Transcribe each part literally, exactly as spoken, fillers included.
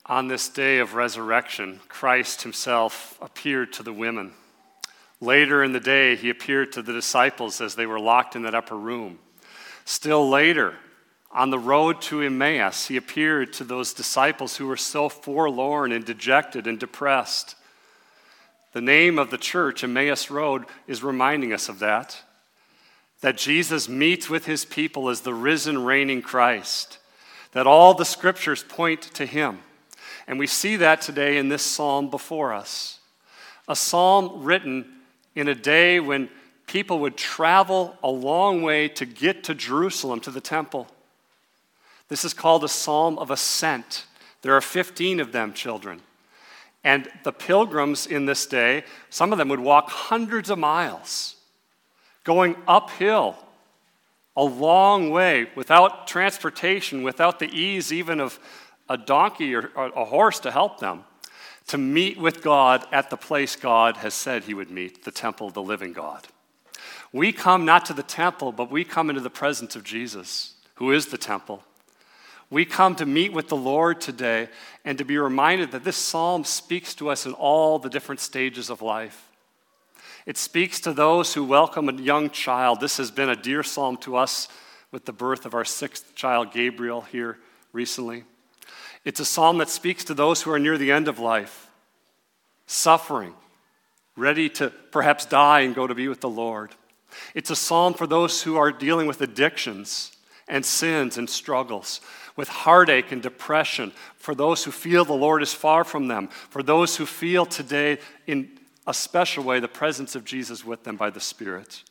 On this day of resurrection, Christ himself appeared to the women. Later in the day, he appeared to the disciples as they were locked in that upper room. Still later, on the road to Emmaus, he appeared to those disciples who were so forlorn and dejected and depressed. The name of the church, Emmaus Road, is reminding us of that. That Jesus meets with his people as the risen, reigning Christ. That all the scriptures point to him. And we see that today in this psalm before us. A psalm written in a day when people would travel a long way to get to Jerusalem, to the temple. This is called a psalm of ascent. There are fifteen of them, children. And the pilgrims in this day, some of them would walk hundreds of miles, going uphill a long way without transportation, without the ease even of a donkey or a horse to help them, to meet with God at the place God has said he would meet, the temple of the living God. We come not to the temple, but we come into the presence of Jesus, who is the temple. We come to meet with the Lord today and to be reminded that this psalm speaks to us in all the different stages of life. It speaks to those who welcome a young child. This has been a dear psalm to us with the birth of our sixth child, Gabriel, here recently. It's a psalm that speaks to those who are near the end of life, suffering, ready to perhaps die and go to be with the Lord. It's a psalm for those who are dealing with addictions and sins and struggles, with heartache and depression, for those who feel the Lord is far from them, for those who feel today in a special way the presence of Jesus with them by the Spirit.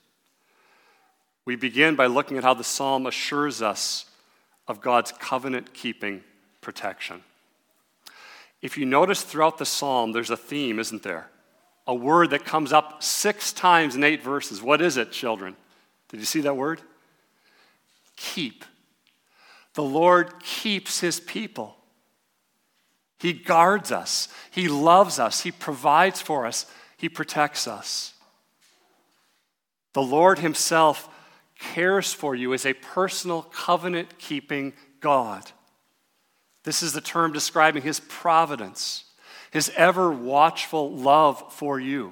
We begin by looking at how the psalm assures us of God's covenant-keeping protection. If you notice throughout the psalm, there's a theme, isn't there? A word that comes up six times in eight verses. What is it, children? Did you see that word? Keep. The Lord keeps his people. He guards us. He loves us. He provides for us. He protects us. The Lord himself cares for you as a personal covenant-keeping God. This is the term describing his providence, his ever-watchful love for you.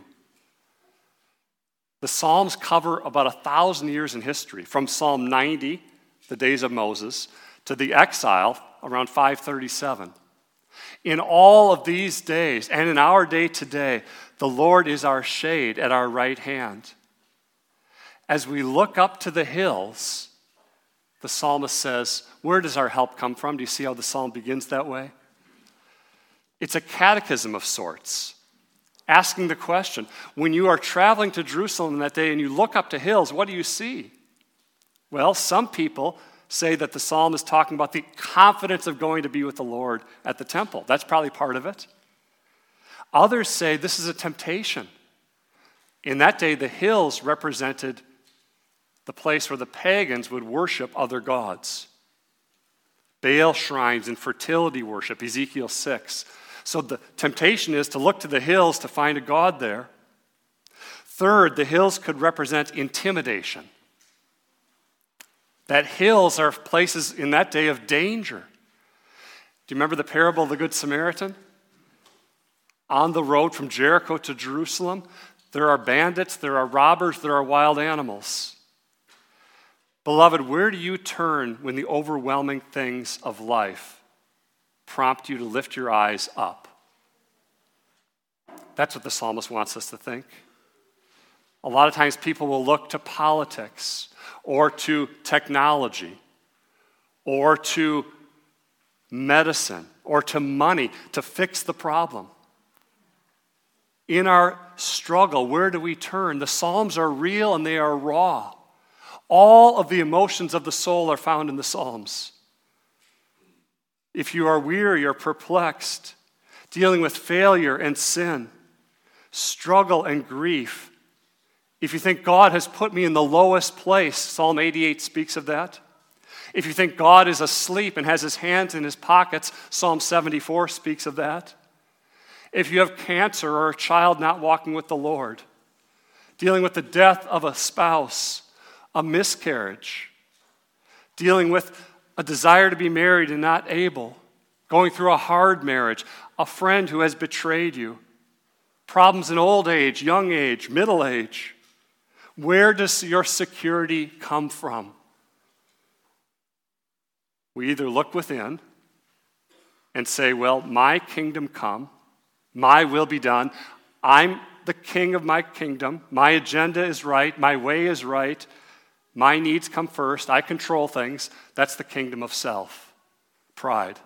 The Psalms cover about a thousand years in history, from Psalm ninety, the days of Moses, to the exile around five thirty-seven. In all of these days, and in our day today, the Lord is our shade at our right hand. As we look up to the hills, the psalmist says, where does our help come from? Do you see how the psalm begins that way? It's a catechism of sorts, asking the question, when you are traveling to Jerusalem that day and you look up to hills, what do you see? Well, some people say that the psalm is talking about the confidence of going to be with the Lord at the temple. That's probably part of it. Others say this is a temptation. In that day, the hills represented the place where the pagans would worship other gods. Baal shrines and fertility worship, Ezekiel six. So the temptation is to look to the hills to find a god there. Third, the hills could represent intimidation. That hills are places in that day of danger. Do you remember the parable of the Good Samaritan? On the road from Jericho to Jerusalem, there are bandits, there are robbers, there are wild animals. Beloved, where do you turn when the overwhelming things of life prompt you to lift your eyes up? That's what the psalmist wants us to think. A lot of times people will look to politics or to technology or to medicine or to money to fix the problem. In our struggle, where do we turn? The Psalms are real and they are raw. All of the emotions of the soul are found in the Psalms. If you are weary or perplexed, dealing with failure and sin, struggle and grief, if you think God has put me in the lowest place, Psalm eighty-eight speaks of that. If you think God is asleep and has his hands in his pockets, Psalm seventy-four speaks of that. If you have cancer or a child not walking with the Lord, dealing with the death of a spouse, a miscarriage, dealing with a desire to be married and not able, going through a hard marriage, a friend who has betrayed you, problems in old age, young age, middle age. Where does your security come from? We either look within and say, well, my kingdom come, my will be done. I'm the king of my kingdom. My agenda is right. My way is right. My needs come first. I control things. That's the kingdom of self, pride.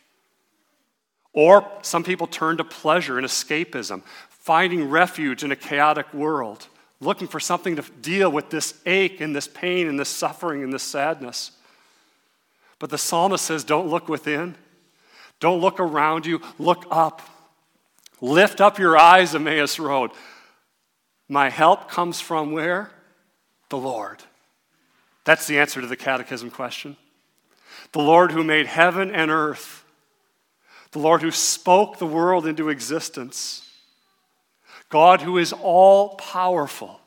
Or some people turn to pleasure and escapism, finding refuge in a chaotic world, looking for something to deal with this ache and this pain and this suffering and this sadness. But the psalmist says, don't look within. Don't look around you. Look up. Lift up your eyes, Emmaus Road. My help comes from where? The Lord. That's the answer to the catechism question. The Lord who made heaven and earth. The Lord who spoke the world into existence. God who is all-powerful.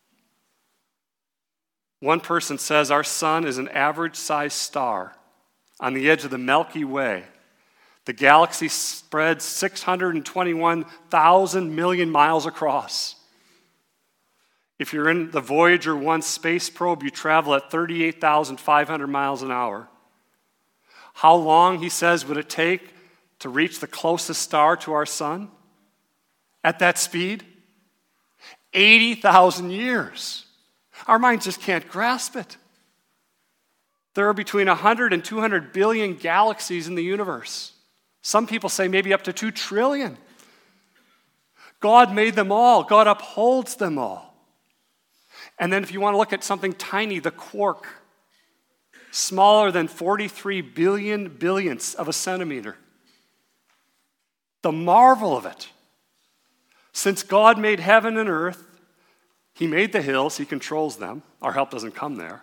One person says our sun is an average-sized star on the edge of the Milky Way. The galaxy spreads six hundred twenty-one thousand million miles across. If you're in the Voyager one space probe, you travel at thirty-eight thousand five hundred miles an hour. How long, he says, would it take to reach the closest star to our sun? At that speed? eighty thousand years. Our minds just can't grasp it. There are between one hundred and two hundred billion galaxies in the universe. Some people say maybe up to two trillion. God made them all. God upholds them all. And then if you want to look at something tiny, the quark, smaller than forty-three billion billionths of a centimeter. The marvel of it. Since God made heaven and earth, he made the hills, he controls them. Our help doesn't come there.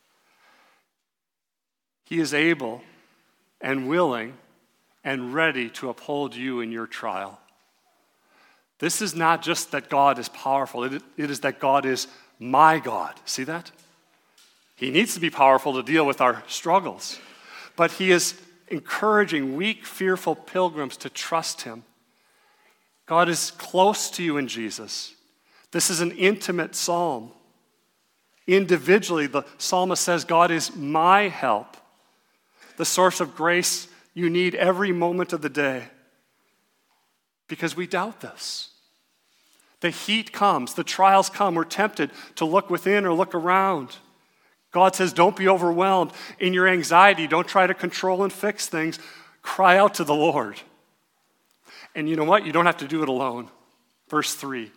He is able and willing and ready to uphold you in your trial. This is not just that God is powerful, it, it is that God is my God. See that? He needs to be powerful to deal with our struggles, but he is encouraging weak, fearful pilgrims to trust him. God is close to you in Jesus. This is an intimate psalm. Individually, the psalmist says, God is my help, the source of grace you need every moment of the day. Because we doubt this. The heat comes, the trials come, we're tempted to look within or look around. God says, don't be overwhelmed. In your anxiety, don't try to control and fix things. Cry out to the Lord. And you know what? You don't have to do it alone. Verse three.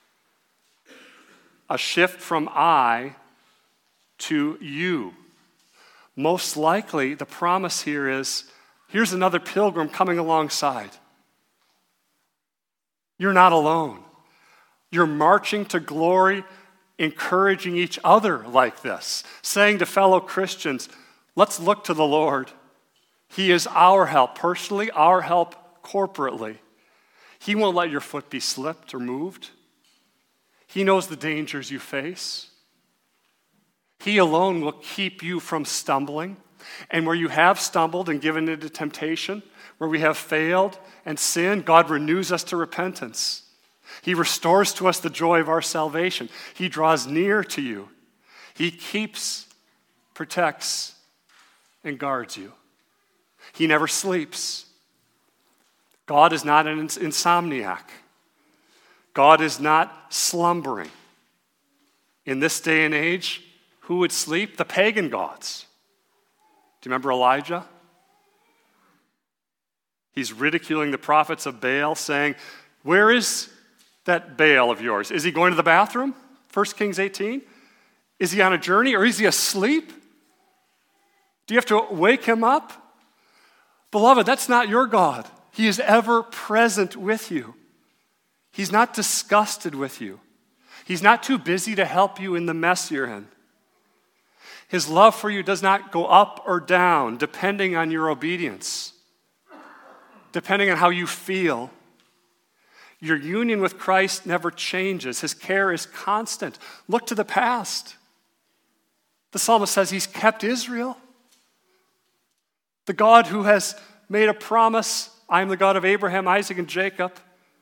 A shift from I to you. Most likely, the promise here is, here's another pilgrim coming alongside. You're not alone. You're marching to glory, encouraging each other like this, saying to fellow Christians, let's look to the Lord. He is our help personally, our help corporately. He won't let your foot be slipped or moved. He knows the dangers you face. He alone will keep you from stumbling. And where you have stumbled and given into temptation, where we have failed and sinned, God renews us to repentance. He restores to us the joy of our salvation. He draws near to you. He keeps, protects, and guards you. He never sleeps. God is not an insomniac. God is not slumbering. In this day and age, who would sleep? The pagan gods. Do you remember Elijah? He's ridiculing the prophets of Baal, saying, where is that Baal of yours? Is he going to the bathroom? First Kings eighteen? Is he on a journey or is he asleep? Do you have to wake him up? Beloved, that's not your God. He is ever present with you. He's not disgusted with you. He's not too busy to help you in the mess you're in. His love for you does not go up or down depending on your obedience, depending on how you feel. Your union with Christ never changes. His care is constant. Look to the past. The psalmist says he's kept Israel. The God who has made a promise. I am the God of Abraham, Isaac, and Jacob.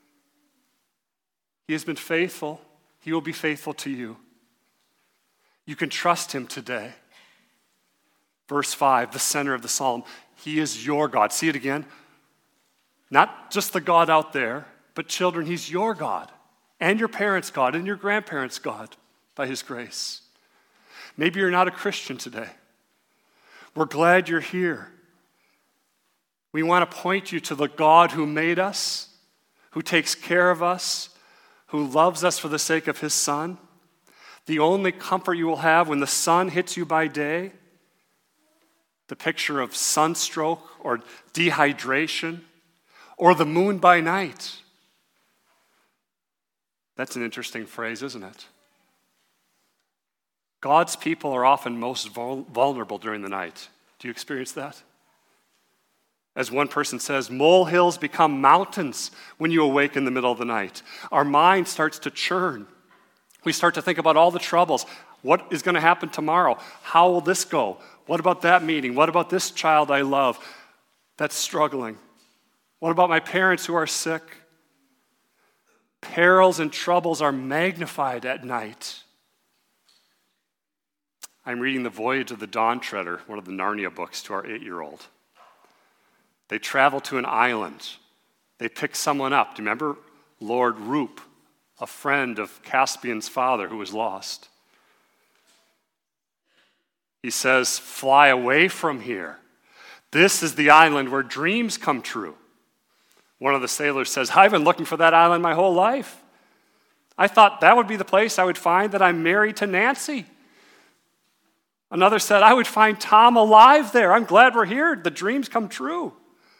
He has been faithful. He will be faithful to you. You can trust him today. Verse five, the center of the psalm. He is your God. See it again? Not just the God out there, but children, he's your God, and your parents' God, and your grandparents' God, by his grace. Maybe you're not a Christian today. We're glad you're here. We want to point you to the God who made us, who takes care of us, who loves us for the sake of his Son. The only comfort you will have when the sun hits you by day, the picture of sunstroke or dehydration, or the moon by night. That's an interesting phrase, isn't it? God's people are often most vul- vulnerable during the night. Do you experience that? As one person says, molehills become mountains when you awake in the middle of the night. Our mind starts to churn. We start to think about all the troubles. What is going to happen tomorrow? How will this go? What about that meeting? What about this child I love that's struggling? What about my parents who are sick? Perils and troubles are magnified at night. I'm reading The Voyage of the Dawn Treader, one of the Narnia books, to our eight-year-old. They travel to an island. They pick someone up. Do you remember Lord Roop, a friend of Caspian's father who was lost? He says, fly away from here. This is the island where dreams come true. One of the sailors says, I've been looking for that island my whole life. I thought that would be the place I would find that I'm married to Nancy. Another said, I would find Tom alive there. I'm glad we're here. The dreams come true.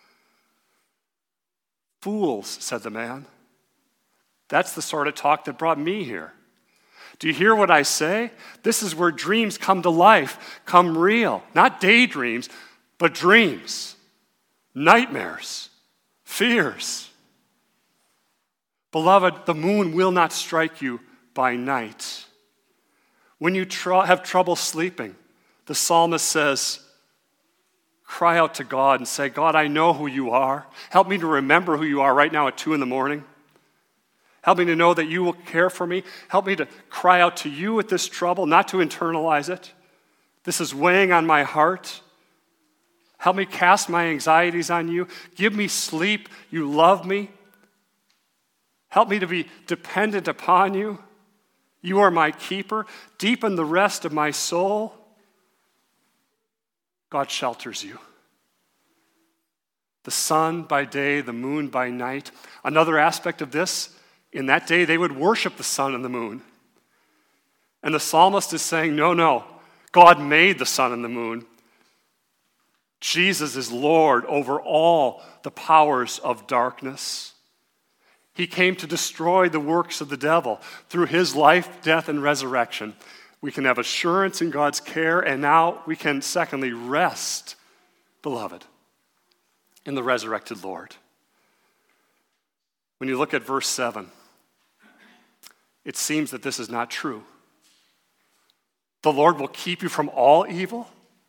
Fools, said the man. That's the sort of talk that brought me here. Do you hear what I say? This is where dreams come to life, come real. Not daydreams, but dreams, nightmares, fears. Beloved, the moon will not strike you by night. When you tr- have trouble sleeping, the psalmist says, cry out to God and say, God, I know who you are. Help me to remember who you are right now at two in the morning. Help me to know that you will care for me. Help me to cry out to you with this trouble, not to internalize it. This is weighing on my heart. Help me cast my anxieties on you. Give me sleep. You love me. Help me to be dependent upon you. You are my keeper. Deepen the rest of my soul. God shelters you. The sun by day, the moon by night. Another aspect of this, in that day they would worship the sun and the moon. And the psalmist is saying, no, no, God made the sun and the moon. Jesus is Lord over all the powers of darkness. He came to destroy the works of the devil. Through his life, death, and resurrection, we can have assurance in God's care, and now we can, secondly, rest, beloved, in the resurrected Lord. When you look at verse seven, it seems that this is not true. The Lord will keep you from all evil.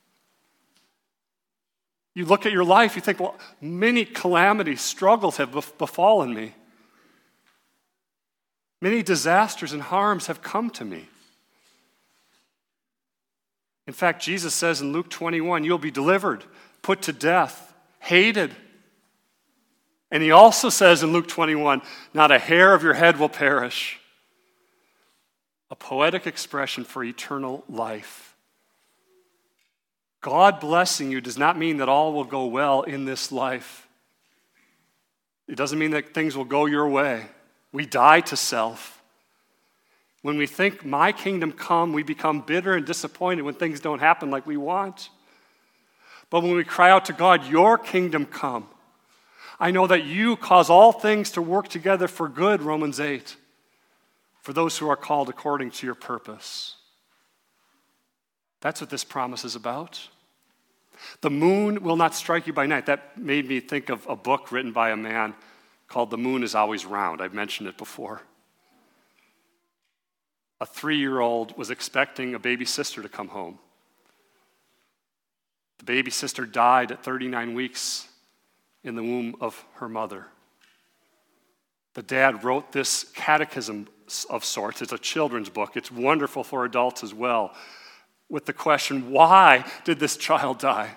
You look at your life, you think, well, many calamities, struggles have befallen me. Many disasters and harms have come to me. In fact, Jesus says in Luke twenty-one, you'll be delivered, put to death, hated. And he also says in Luke twenty-one, not a hair of your head will perish. A poetic expression for eternal life. God blessing you does not mean that all will go well in this life. It doesn't mean that things will go your way. We die to self. When we think, my kingdom come, we become bitter and disappointed when things don't happen like we want. But when we cry out to God, your kingdom come, I know that you cause all things to work together for good, Romans eight, for those who are called according to your purpose. That's what this promise is about. The moon will not strike you by night. That made me think of a book written by a man called The Moon is Always Round. I've mentioned it before. A three-year-old was expecting a baby sister to come home. The baby sister died at thirty-nine weeks in the womb of her mother. The dad wrote this catechism of sorts. It's a children's book. It's wonderful for adults as well, with the question, why did this child die?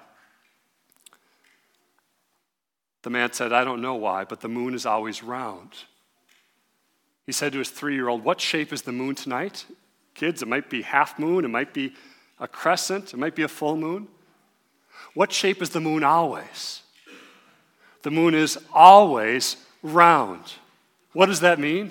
The man said, I don't know why, but the moon is always round. He said to his three-year-old, what shape is the moon tonight? Kids, it might be half moon, it might be a crescent, it might be a full moon. What shape is the moon always? The moon is always round. What does that mean?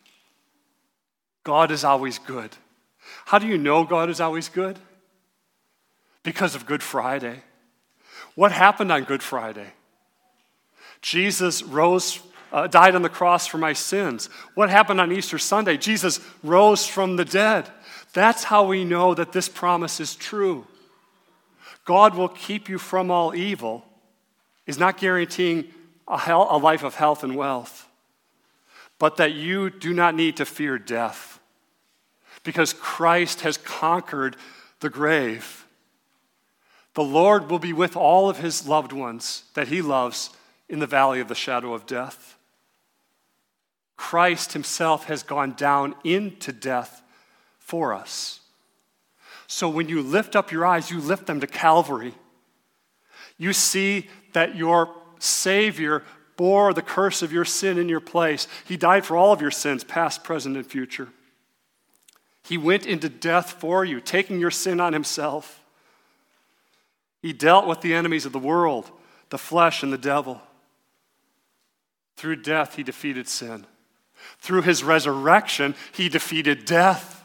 God is always good. How do you know God is always good? Because of Good Friday. What happened on Good Friday? Jesus rose, uh, died on the cross for my sins. What happened on Easter Sunday? Jesus rose from the dead. That's how we know that this promise is true. God will keep you from all evil is not guaranteeing a, hell, a life of health and wealth, but that you do not need to fear death because Christ has conquered the grave. The Lord will be with all of his loved ones that he loves in the valley of the shadow of death. Christ himself has gone down into death for us. So when you lift up your eyes, you lift them to Calvary. You see that your Savior bore the curse of your sin in your place. He died for all of your sins, past, present, and future. He went into death for you, taking your sin on himself. He dealt with the enemies of the world, the flesh and the devil. Through death, he defeated sin. Through his resurrection, he defeated death.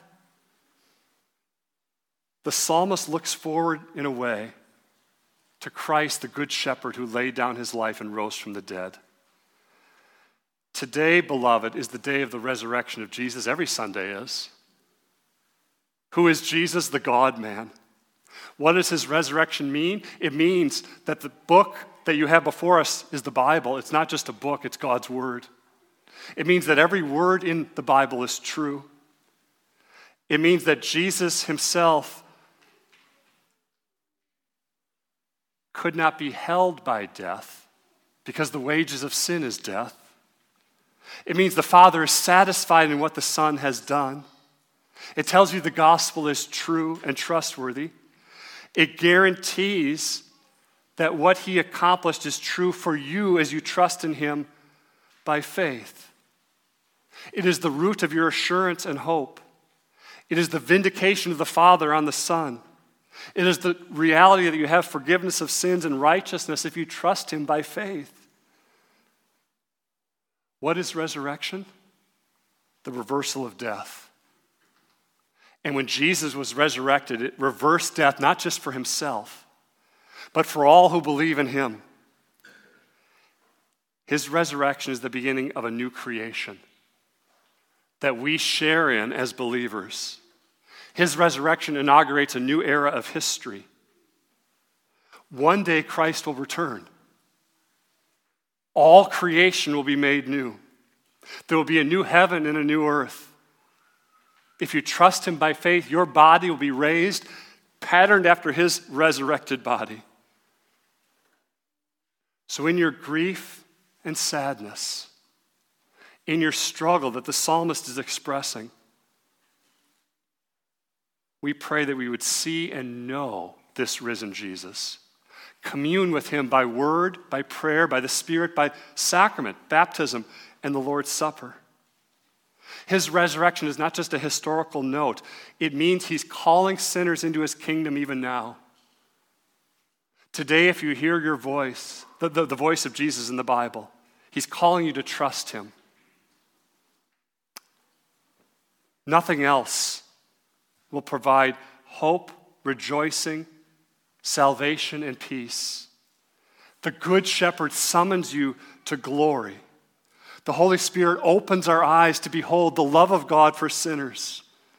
The psalmist looks forward in a way to Christ, the good shepherd who laid down his life and rose from the dead. Today, beloved, is the day of the resurrection of Jesus. Every Sunday is. Who is Jesus? The God-man. What does his resurrection mean? It means that the book that you have before us is the Bible. It's not just a book, it's God's word. It means that every word in the Bible is true. It means that Jesus himself could not be held by death because the wages of sin is death. It means the Father is satisfied in what the Son has done. It tells you the gospel is true and trustworthy. It guarantees that what he accomplished is true for you as you trust in him by faith. It is the root of your assurance and hope. It is the vindication of the Father on the Son. It is the reality that you have forgiveness of sins and righteousness if you trust him by faith. What is resurrection? The reversal of death. And when Jesus was resurrected, it reversed death not just for himself, but for all who believe in him. His resurrection is the beginning of a new creation that we share in as believers. His resurrection inaugurates a new era of history. One day Christ will return. All creation will be made new. There will be a new heaven and a new earth. If you trust him by faith, your body will be raised, patterned after his resurrected body. So in your grief and sadness, in your struggle that the psalmist is expressing, we pray that we would see and know this risen Jesus. Commune with him by word, by prayer, by the Spirit, by sacrament, baptism, and the Lord's Supper. His resurrection is not just a historical note. It means he's calling sinners into his kingdom even now. Today, if you hear your voice, the, the, the voice of Jesus in the Bible, he's calling you to trust him. Nothing else will provide hope, rejoicing, salvation, and peace. The Good Shepherd summons you to glory. The Holy Spirit opens our eyes to behold the love of God for sinners.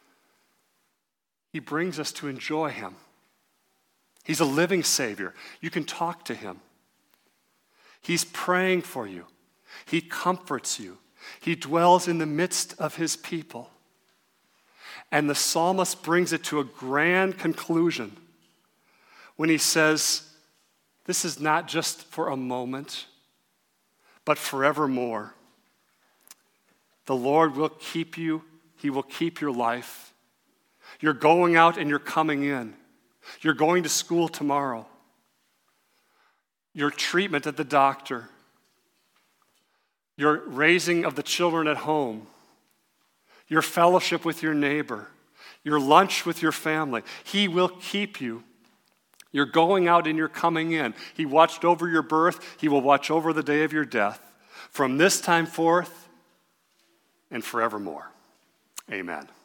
He brings us to enjoy him. He's a living Savior. You can talk to him. He's praying for you. He comforts you. He dwells in the midst of his people. And the psalmist brings it to a grand conclusion when he says, this is not just for a moment. but forevermore. The Lord will keep you. He will keep your life. You're going out and you're coming in. You're going to school tomorrow. Your treatment at the doctor. Your raising of the children at home. Your fellowship with your neighbor. Your lunch with your family. He will keep you. You're going out and you're coming in. He watched over your birth. He will watch over the day of your death. From this time forth and forevermore. Amen.